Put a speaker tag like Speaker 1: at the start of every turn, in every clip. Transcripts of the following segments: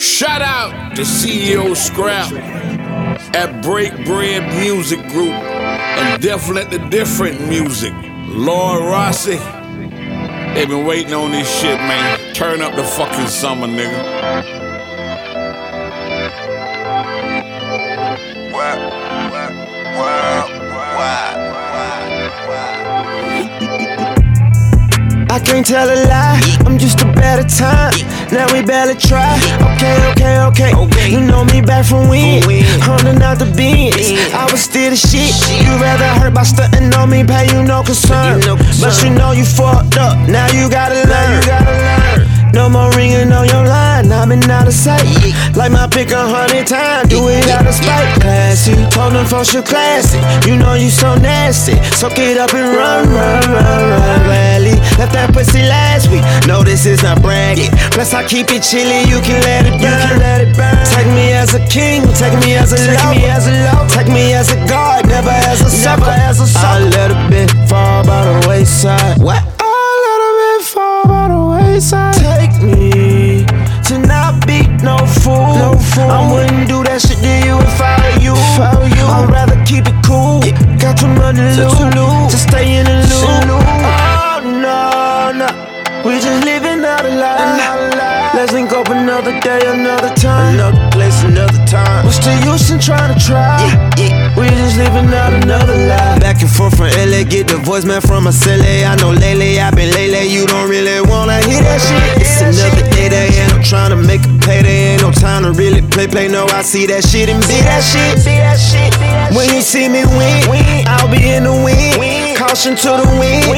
Speaker 1: Shout out to CEO Scrap at Break Bread Music Group and Definitely Different Music. Lord Rossi, they been waiting on this shit, man. Turn up the fucking summer, nigga.
Speaker 2: I can't tell a lie, I'm just a better time. Now we barely try. Okay. You know me back from when, holding out the beans. I was still the shit. You rather hurt by stunting on me, pay you no concern. But you know you fucked up, now you gotta learn. No more ringing on your line, I've been out of sight. Like my pick 100 times, do it out of spite. Classy, told them folks you classy. You know you so nasty, soak it up and run. Rally, left that pussy last week. No, this is not bragging. Plus I keep it chilly, you can let it burn. Take me as a king, take me as a lover. Take me as a god, never as a sucker. I let a bit fall by the wayside. What? I let a bit fall by the wayside. Take me to not be no fool. I wouldn't do that shit to you if I were you. I'd rather keep it cool. Got too much to lose, to stay in the loop. Oh no, we just living out a lie. Let's link up another day, another time, another place, another time. What's the use in trying to try? We just living out another lie. Back and forth from LA, get the voicemail from my celly. I know lately, I've been lately. You don't really wanna hear that shit. It's another 8 a.m. I'm trying to make a payday. Ain't no time to really play. No, I see that shit and be that shit. When you see me win, I'll be in the win. Caution to the wind.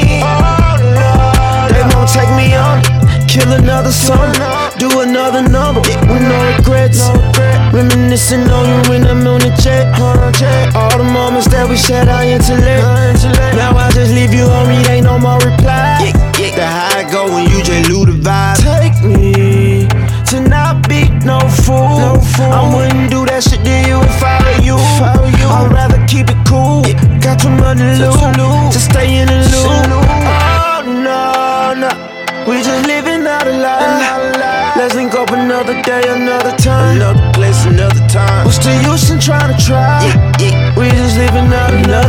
Speaker 2: They won't take me on. Kill another song, do another number with no regrets. Reminiscing on you when I'm on the jet. All the moments that we shared our intellect. Now I just leave you on read, ain't no more reply. The high go when you just lose the vibe. Take me to not be no fool. I wouldn't do that shit to you if I were you. I'd rather keep it cool. Got too much to lose, to stay in the loop. Oh no. We just living out a lie. Let's link up another day, another time, another place, another time. What's the use in trying to try? We just living out a lie.